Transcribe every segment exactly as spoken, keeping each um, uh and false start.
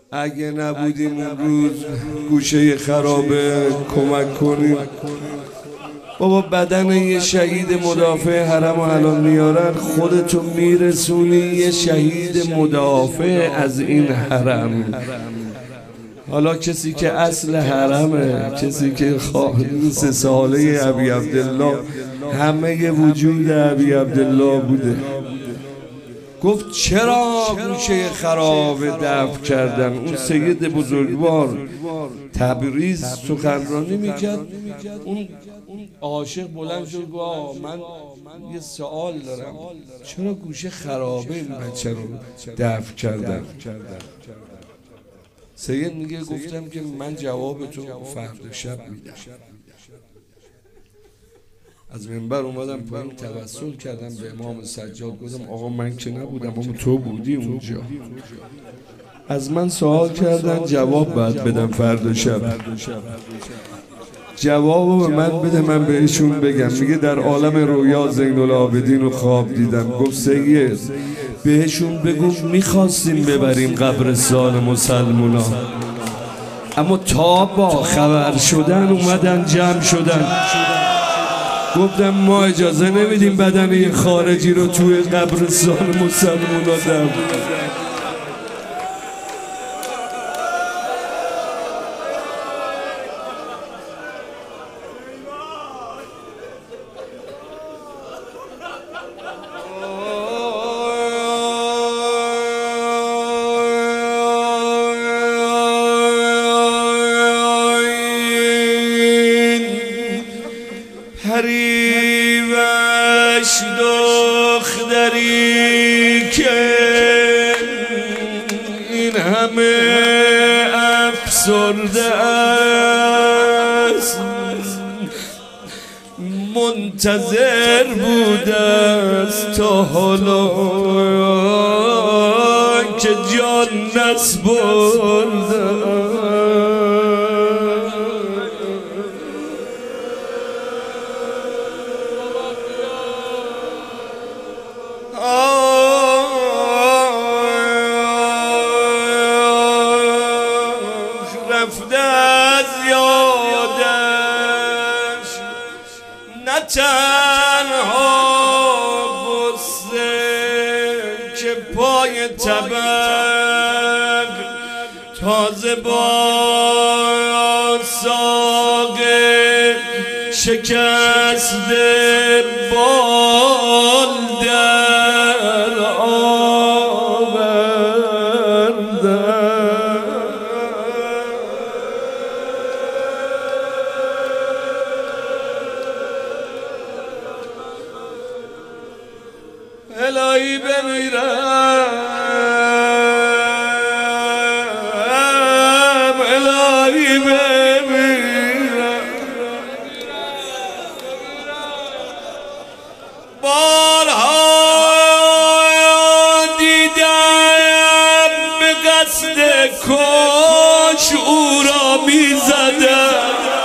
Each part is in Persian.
اگه نبودیم اون روز گوشه خرابه کمک کنیم. بابا بدن یه شهید مدافع حرم و الان میارن، خودتو میرسونی یه شهید مدافع از این حرم. حالا کسی که اصل حرمه، کسی که خواهد سه ساله ابی عبدالله، همه وجود ابی عبدالله بوده. گفت چرا گوشه خراب دفع کردن؟ اون سید بزرگوار تبریز سخنرانی میکرد، اون عاشق بلند شد گفت من یه سوال دارم، چرا گوشه خرابه این بچه رو دفع کردن؟ سید میگه گفتم که من جواب تو فردا شب میدم. از منبر اومدم پایین توسل کردم به امام سجاد، گفتم آقا من که نبودم اما تو بودی اونجا. از من سوال کردن جواب باید بدم فردا شب، جوابو به من بده من بهشون بگم. میگه در عالم رویا زین العابدین رو خواب دیدم. گفت سید بهشون بگو میخواستیم ببریم قبرستان مسلمونا، اما تا با خبر شدن اومدن جمع شدن. گفتم ما اجازه نمیدیم بدن یه خارجی رو توی قبرستان مسلمونا دم. پریوش دختری که این همه افسرده است، منتظر بوده است تا حالا که جان نسپرده. رفته از یادش نه تنها غصه که پای طبق تازه با ساقه شکسته بال در آورده. الهی بمیرم، الهی بمیرم. بارها دیدم به قصد کش او را میزدم،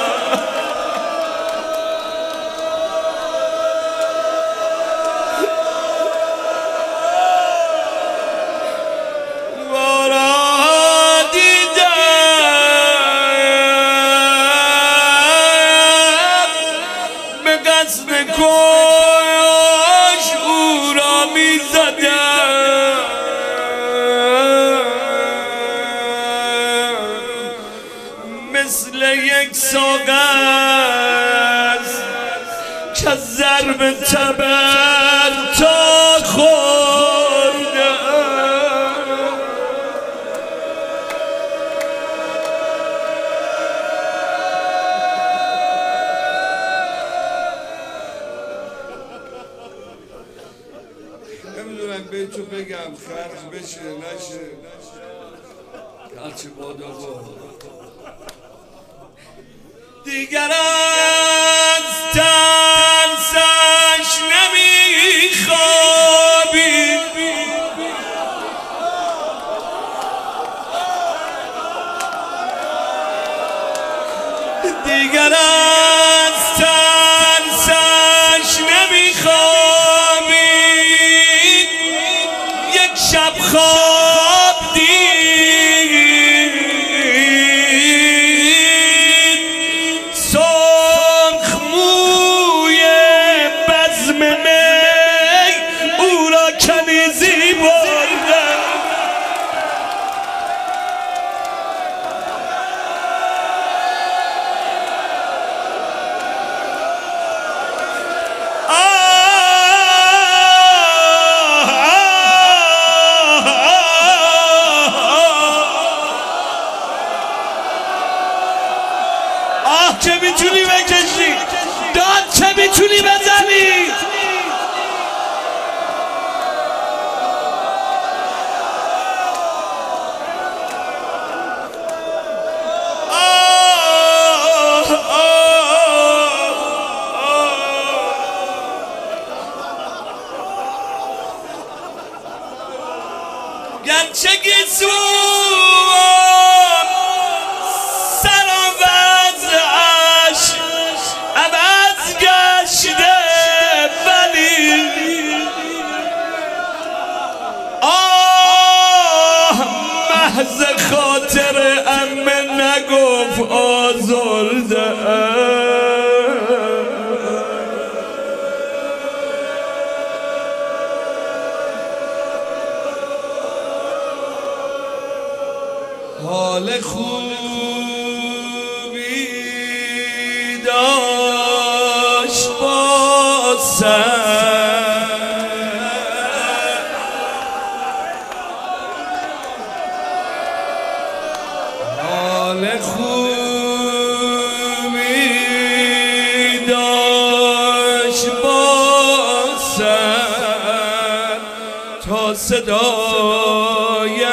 کاش او را می زدم. مثل یک ساغر که ضرب تبر تا خورده. نمیدونم به تو بگم خرج بشه نشه، هرچی بادا با دیگر از ترسش نمیخوابی. دیگر از ترسش نمیخوابی. یک شب خواب دید که میتونی بکشی، داد که میتونی بزنی. گرچه گیسوان سرم وضعش عوض گشته، ولی آه محض خاطر امه نگفت آزرده. حال خوبی داشت با سر، حال خوبی داشت با سر تا صدایش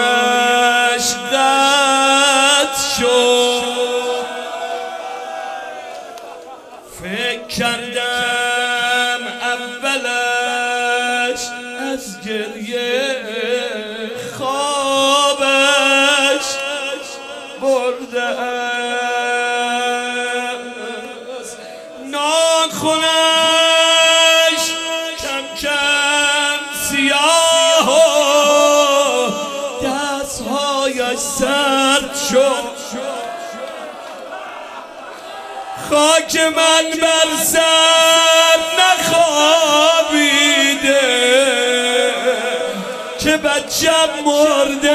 فکر کردم اولش از گریه خوابش برده است، ناخنش کم کم سیاه و دستهایش سرد شد. خاک من بر سر نخوابیده که بچم مرده.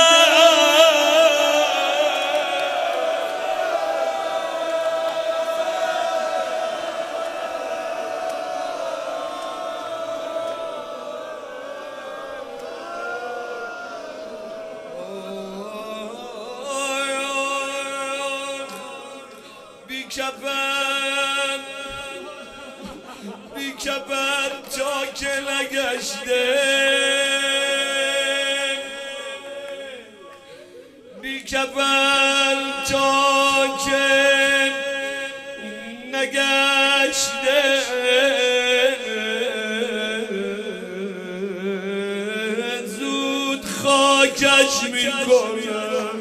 بیکفن بیکفن تا که نگشته، بیکفن تا که نگشته، زود خاکش میکنم.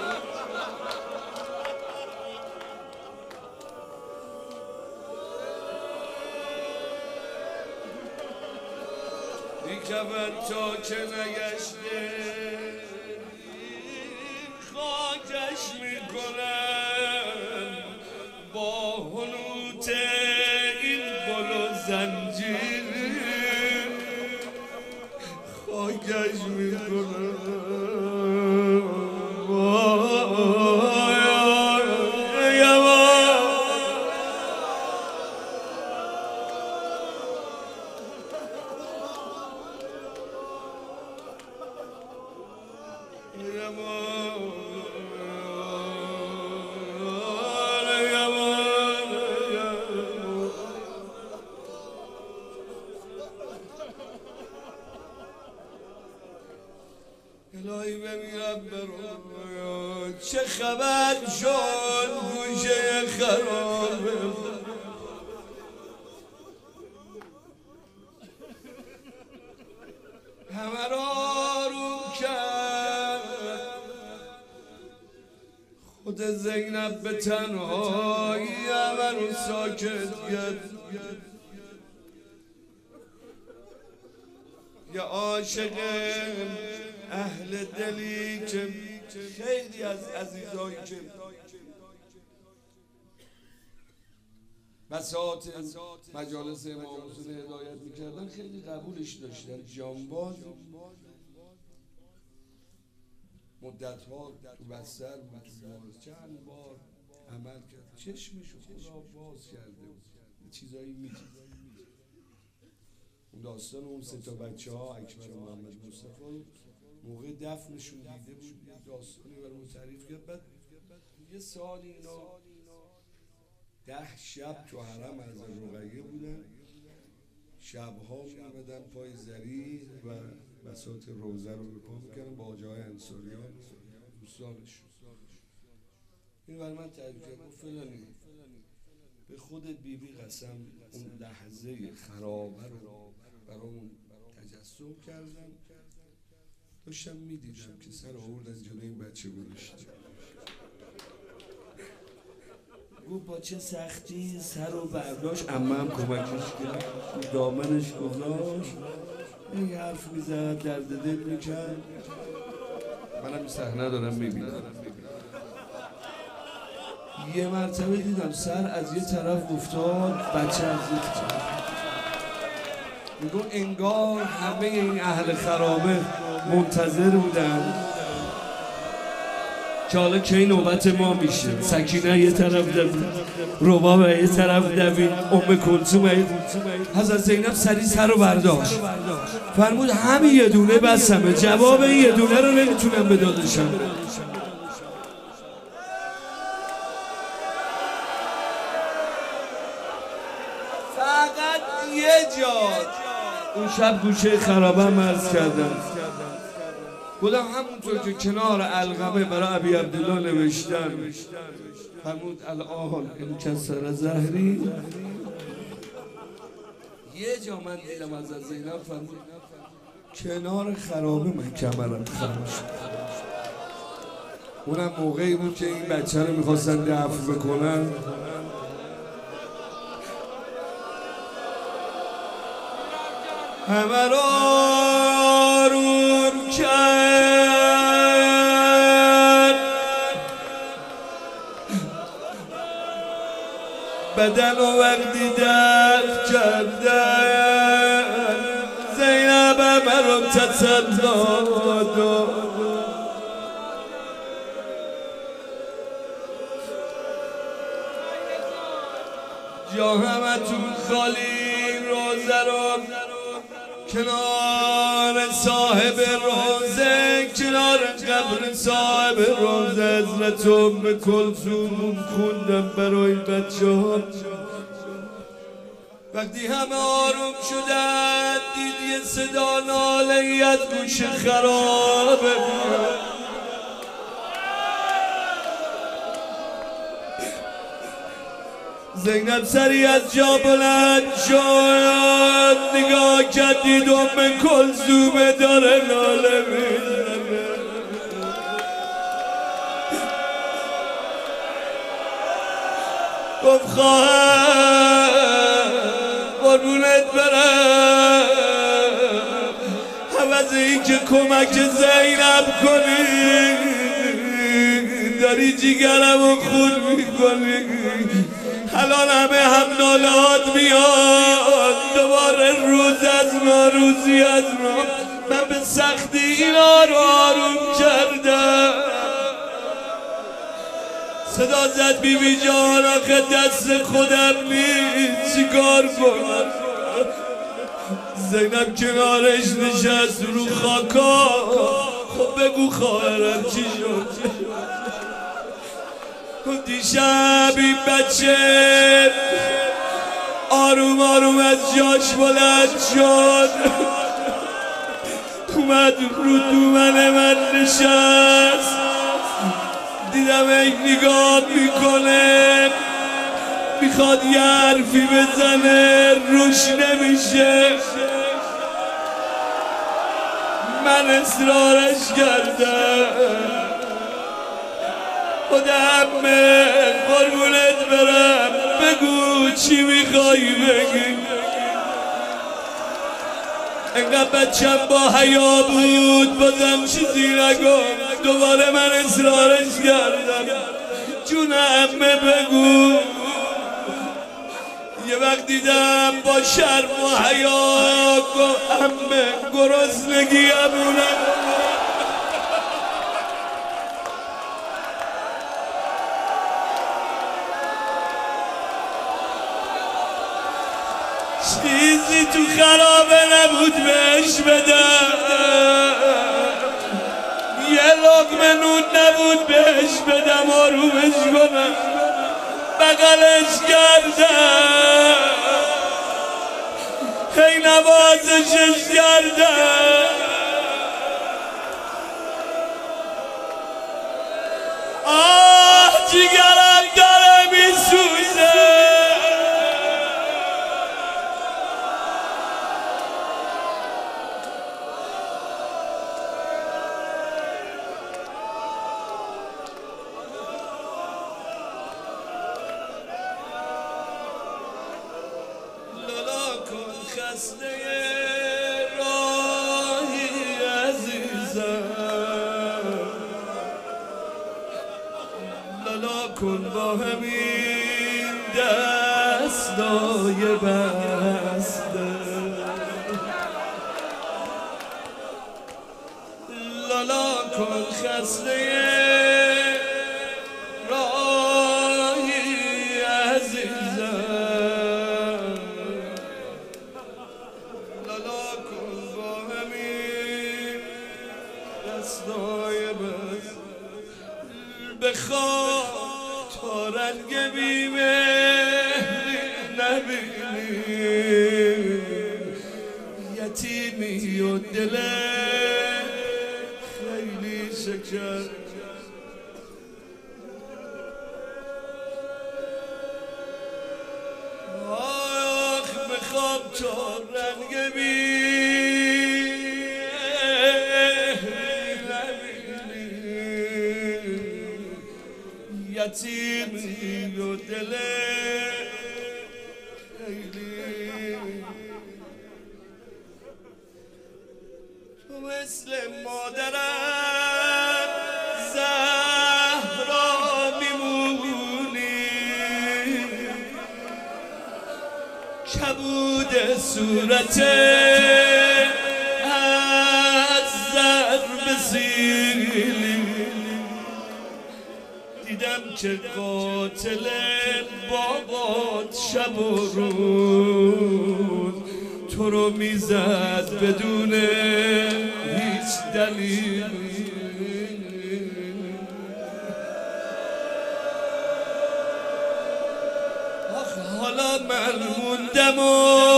بیکفن تا که نگشته، خاکش میکنم با حنوط این گل و زنجیر، خاکش میکنم. الهی بمیرم برو، چه خبر شد گوشه خرابه، همه را آروم کرد، خود زینب به تنهایی همه رو ساکت کرد. یا عاشق اهل دلی که خیلی از عزیزایی که بساط مجالس امام حسین هدایت میکردن خیلی قبولش داشتن. جانباز مدت ها تو بستر بود، چند بار عمل کرد، چشمشو خدا باز کرده بود، چیزایی میدید. اون داستان اون سه تا بچه ها اکبر و محمد مصطفی موقع دفنشون دیده بود، یه داستانی برامون تعریف کرد. بعد یه سالی اینا ده شب تو حرم از رقیه بودن، شبها می‌آمدن پای زری و بساط روزه رو به پا می‌کردن با آجای انصاریان دوستانش. این برای من تعریف کرد، گفت فلانی به خودت بی بی قسم اون لحظه خرابه رو برامون تجسم کردن، داشتم میدیدم که سر آوردن جلوی این بچه گذاشت. گفت با چه سختی سر رو برداشت، عمم کمکش کرد، دامنش گذاشت، این حرف میزد، درد دل میکرد. منم این صحنه دارم میبینم. یه مرتبه دیدم سر از یه طرف افتاد، بچه از یه طرف. میگو انگار همه این اهل خرابه منتظر بودن که حالا کی نوبت ما میشه. سکینه یه طرف دوید، رباب یه طرف دوید، ام کلثوم یه. حضرت زینب سری سر رو برداشت، فرمود همین یه دونه بسمه، جواب این یه دونه رو نمیتونم به داداشم. فقط یه جا اون شب گوشه خرابه هم عرض کردم، بودم همونطور که کنار علقمه برای ابی عبدالله نوشتن، فرمود الان این کسر زهری. یه جا من دیدم از زینب فرمود کنار خرابه من کمرم خراب شد. اونم موقعی بود که این بچه رو میخواستن دفع بکنن. همه رو آروم کرد، بدن و وقتی دفع کردن، زینب همه رو تسلی داد. جا همه تون خالی، روزه رو کنار صاحب روزه، کنار قبر صاحب روزه حضرت ام کلثوم خوندم برای بچه ها. وقتی همه آروم شدن دید یه صدا ناله‌ای از گوش خرابه میاد. زینب سری از جا بلند شد، نگاه کرد دید ام کلثوم داره ناله میزنه. گفت خواهر قربونت برم، عوض این که کمک زینب کنی داری جیگرمو خون میکنی. الان همه هم نالات میاد، دوباره روز از ما روزی از ما. من به سختی اینا رو آروم کردم. صدا زد بی بی جان آخه دست خودم نیست چیکار کنم. زینب کنارش نشست رو خاکا. خب بگو خواهرم چی شد؟ دیشب این بچه آروم آروم از جاش بلند شد، اومد رو دومن من نشست. دیدم این نگاه میکنه، میخواد یه حرفی بزنه روش نمیشه. من اصرارش کردم، خودم قربونت برم بگو چی میخوایی بگی. انقدر بچم با حیا بود بازم چیزی نگفت. دوباره من اصرارش کردم، جون عمه بگو. یه وقت دیدم با شرم و حیا گفت عمه گرسنگی همونم. چیزی تو خرابه نبود بهش بدم، یه لقمه نون نبود بهش بدم آرومش کنم. بغلش کردم هی نوازشش کردم آه جیگرم داره میسوزه خسته راهی عزیزم لالا کن با همین دستای بسته لالا کن خسته راهی عزیزم بخواه تا رنگ بیمهری نبینی یتیمی و دل خیلی شکر آخ بخواه تا رنگ یتیمی و دل خیلی تو مثل مادرم زهرا میمونی کبود صورت از ضرب سیلی دیدم که قاتل بابات شب و روز تو رو میزد بدون هیچ دلیلی آخ حالا من موندم و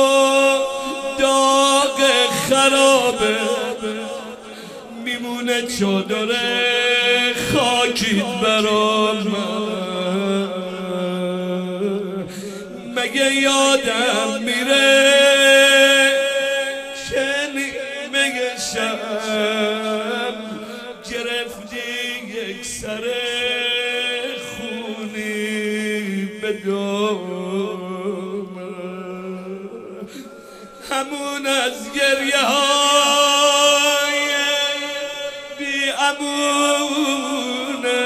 داغ خرابه میمونه چادر خاکیت برا من مگه یادم میره که نیمه شب گرفتی یک سر خونی به دامن همون از گریه های بی امونه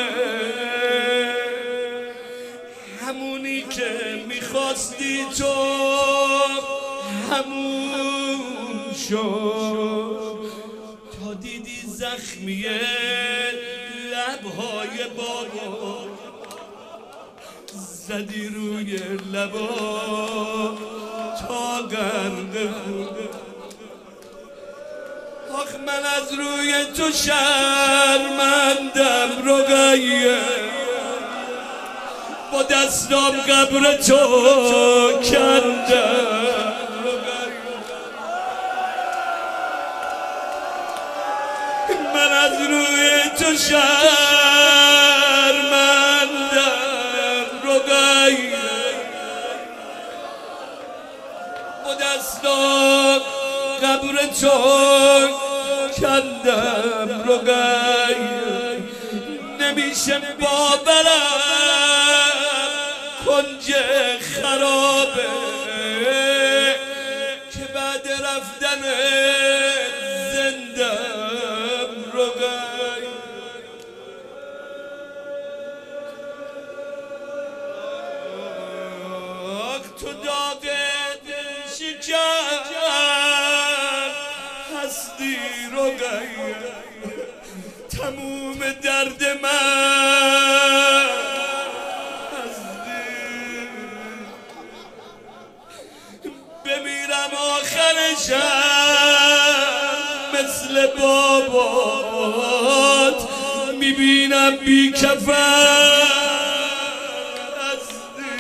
همونی که میخواستی تو همون شد تا دیدی زخمیه لبهای بابا زدی روی لبا تا غرق خونه آخ من از روی تو شرمندم رقیه با دستام قبر تو کندم من از روی تو شرمندم رقیه با دستام قبر تو کندم رقیه نمیشه باورم کنج خرابه که بعد رفتن زندم رقیه تو داغ شکر هستی رقیه تموم درد من هستی بمیرم آخرشم مثل بابات میبینم بی کفن هستی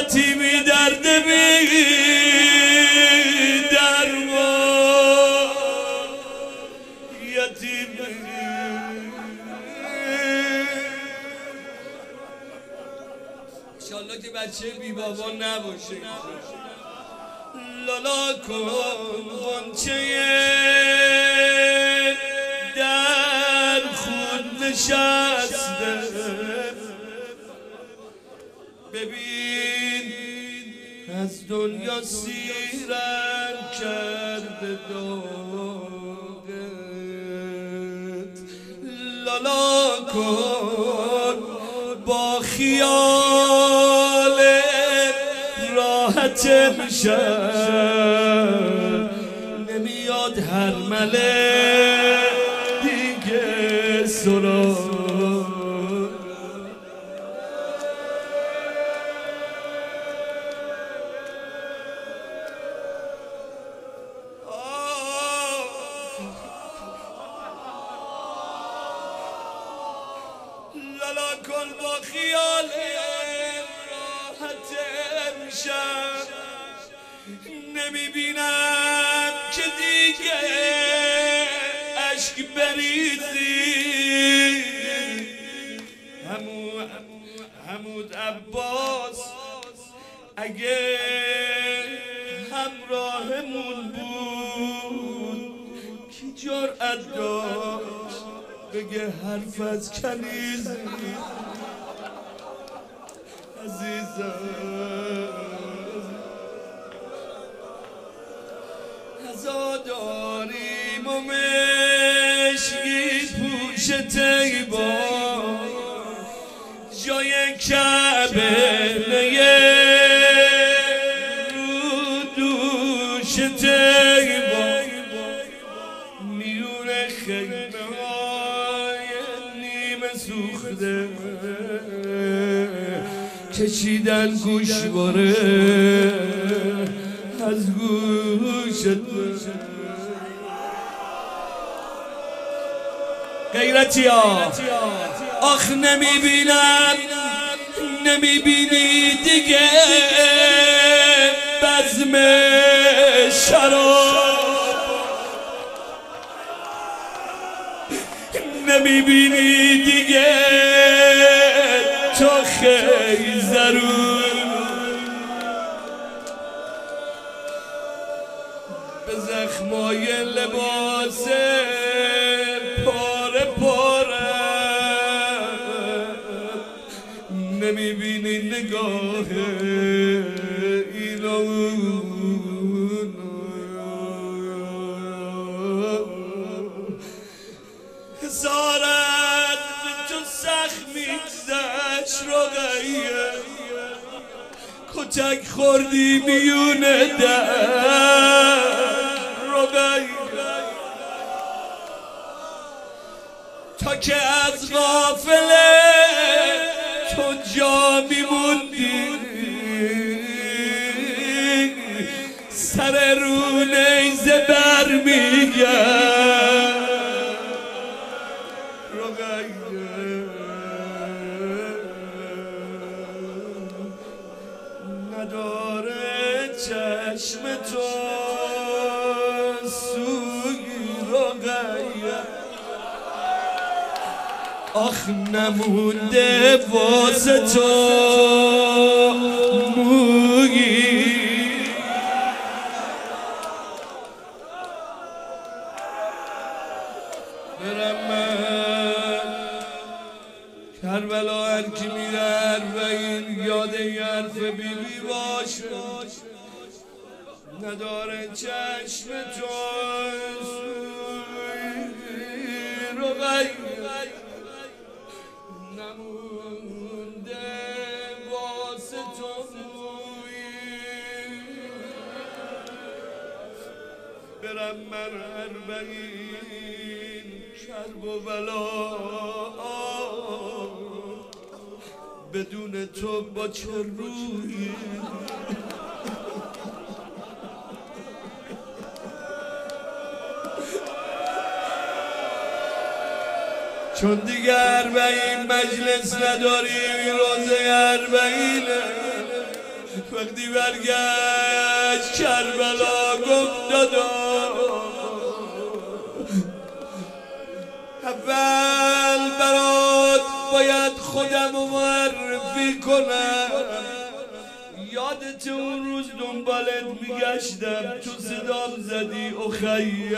یتیمی درد بی درمان یتیمی انشالله که بچه بی بابا نباشه لالا کن غنچه در خود نشسته ببین از دنیا سیرم کرده داغت لالا کن با خیال راحت میشم نمیاد هر مله دیگه سراغ لالا کن با خیال راحت امشب نمیبینم که دیگه عشق بریزی همون حمود عباس اگه همراهمون بود کی جرأت داشت بگه حرف از کنیز عزیزم عزاداریم و مشکی پوش تیبا جای کعبه نیه رو دوش تیبا میون خیمه سوخته کشیدن گوشواره از گوشت غیرتی ها آخ نمیبینم نمیبینی دیگه بزم شراب نمیبینی دیگه تو خیزرون به زخمای لباس پاره پاره نمیبینی نگاه اینو هزارت به تو زخمی گذشت رقیه کتک خوردی میون در رقیه تا که از غافله تو جا میموندی سر رو نیزه بر میگرد نداره چشم تو سوی رقیه آخ نمونده واسه تو مویی برم من کربلا هر کی میره و این یاد یه حرف بیبی باشه نداره چشم تو رقیه نمونده واسه تو مویی برم من اربعین کرب و بلا بدون تو با چه رویی چون دیگه اربعین مجلس نداریم روزه اربعینه وقتی برگشت کربلا گفت دادا اول برات باید خودم رو معرفی کنم. یادت اون روز دنبالت میگشتم تو صدام زدی اخیم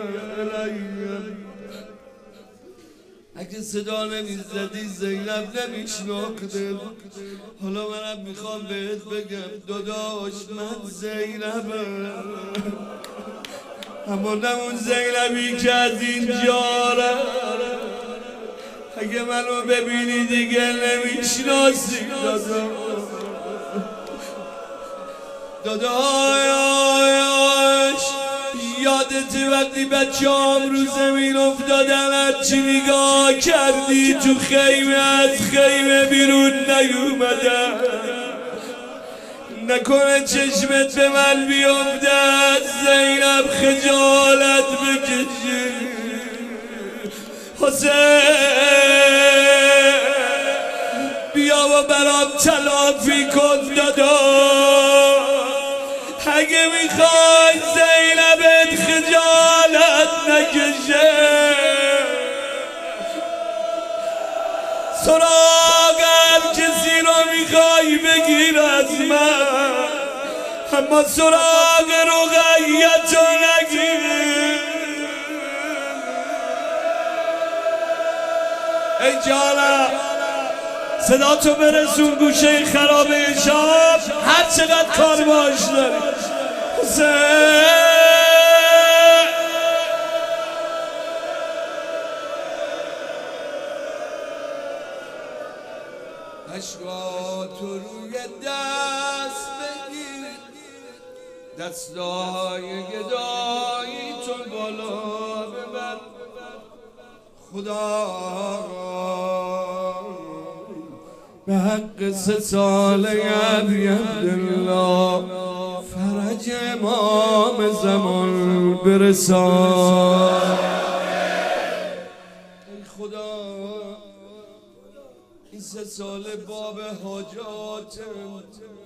اگه صدا نمیزدی زینب نمیشناختم. حالا منم میخوام بهت بگم داداش من زینبم، اما نه اون زینبی که از اینجاره. اگه منو ببینی دیگه نمیشناسی دادا داداش. یادت وقتی بچه هم رو زمین افتادن هرچی نگاه کردی تو خیمه از خیمه بیرون نیومدن؟ نکنه چشمت به من بیفته از زینب خجالت بکشی. حسین بیا و برام تلافی کن دادا. اگه میخوای زینبت خجالت نکشه سراغ هر کسی رو میخوای بگیر از من، اما سراغ رقیت رو نگیر. ای جانم صدا تو برسون گوشه خرابه شام هر چقدر کار باش داری. حسین اشکا تو روی دست بگیر، دستای گدایی تو بالا ببر. خدا به حق سه ساله عبدالله فرج امام زمان برسان. ای خدا این سه ساله باب حاجاتم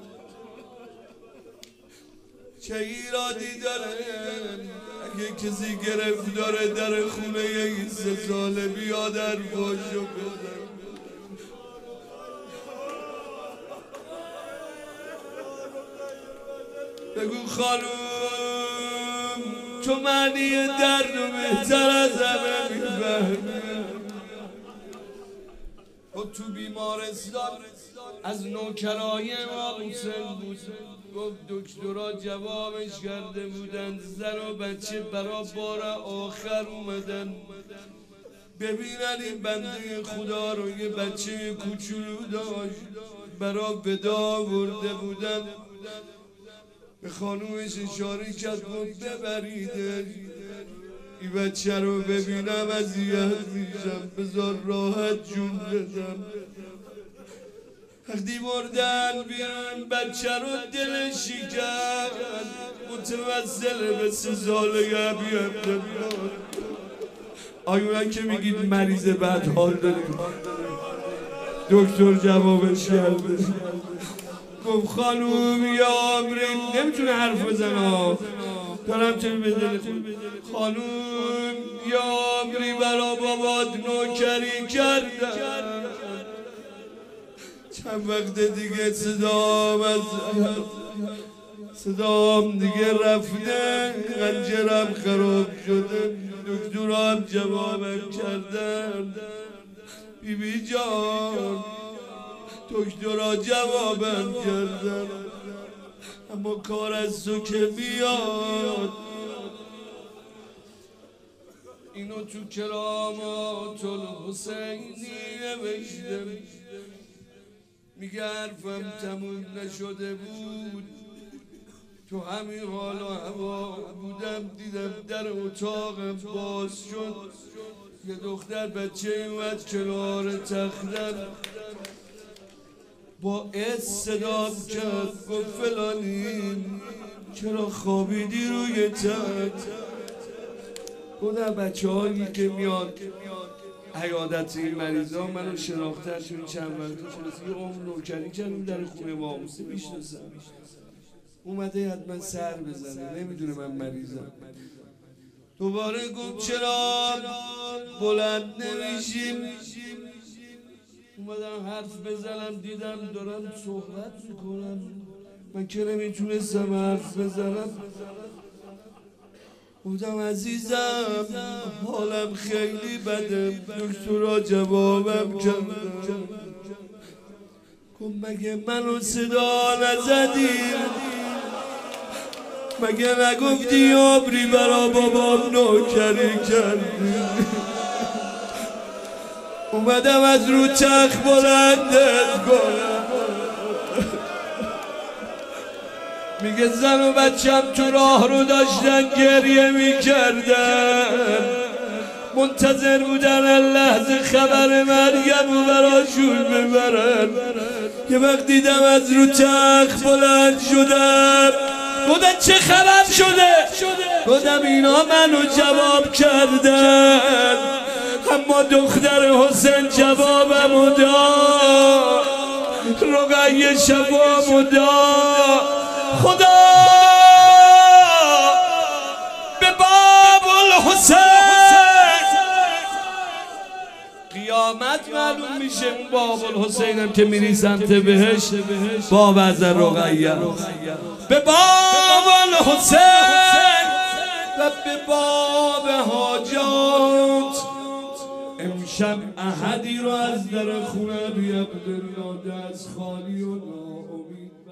چه ایرادی داره؟ اگه کسی گرفت داره در خونه این سه ساله بیا در باشو بزن. بگو خانوم تو معنی درد و بهتر از همه میفهمی. و تو بیمارستان از نوکرای ما حسین بود، گفت دکترها جوابش کرده بودن زن و بچه برا بار آخر اومدن ببینن این بنده خدا رو. یه بچه کوچولو داشت برا ودا برده بودن. به خانومش اشاره کرد گفت ببریدش، این بچه رو ببینم اذیت میشم، بذار راحت جون بدم. وقتی بردن بیرون بچه رو دلش شکست، متوسل به سه ساله بیاد. آیونن که میگید مریض بد حال داریم، دکتر جوابش کرده گفت خانوم یا عمرین نمیتونه حرف بزنه، دارم چه بدل خانوم یا عمری برا بابات نوکری کردن. چند وقت دیگه صدام از صدام دیگه رفته، خنجرم خراب شده، دکترام جوابم کردن بی بی جان دکترها جوابم کردن اما کار از تو که بیاد. اینو تو کرامات الحسینی نوشتم، میگه حرفم تموم نشده بود، تو همین حال و هوا بودم دیدم در اتاقم باز شد، یه دختر بچه اومد کنار تختم با اس صدام کرد گفت فلانی چرا خوابیدی روی تخت؟ گفتم بچه هایی که میاد عیادت این مریضا منو شناختن چون چند وقت خلاص یه عمر نوکری کردیم در خونه ما موسی میشناسم اومده حتما سر بزنه نمیدونه من مریضم دوباره گفت چرا بلند نمیشیم اومدم حرف بزنم دیدم دارم صحبت میکنم من که نمیتونستم حرف بزنم گفتم عزیزم حالم خیلی بده دکترها جوابم کردم گفت مگه منو صدا نزدیم مگه نگفتی عمری برا بابام نوکری کردی اومدم از رو تخت بلندت کنم میگه زن و بچم تو راه رو داشتن گریه میکردن منتظر بودن لحظه خبر مرگم رو براشون ببرن یه وقت دیدم از رو تخت بلند شدم گفتن چه خبر شده گفتم اینا منو جواب کردن اما دختر حسین جوابمو داد رقیه شفامو داد خدا به باب الحسین قیامت معلوم میشه اون باب الحسین هم که میری سمت بهش باب از رقیه به باب الحسین و به باب حاجات امشب احدی رو از در خونه بیابدن دست خالی و ناامید